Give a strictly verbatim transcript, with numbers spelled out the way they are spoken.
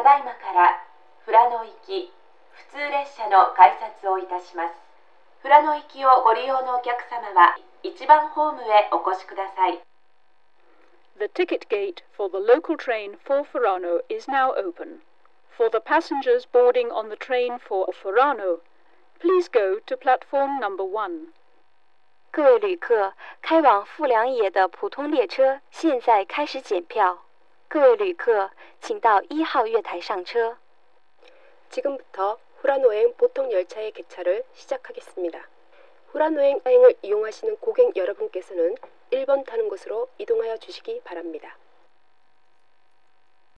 だいまから富良野行き普通列車の改札をいたします。富良野行きをご利用のお客様はいちばんホームへお越しください。 The ticket gate for the local train for Furano is now open. For the passengers boarding on the train for Furano, please go to platform number one. 各位旅客，开往富良野的普通列车现在开始检票。各位旅客，请到一号月台上车。 지금부터 후라노행 보통 열차의 개차를 시작하겠습니다. 후라노행 사행을 이용하시는 고객 여러분께서는 일 번 타는 곳으로 이동하여 주시기 바랍니다.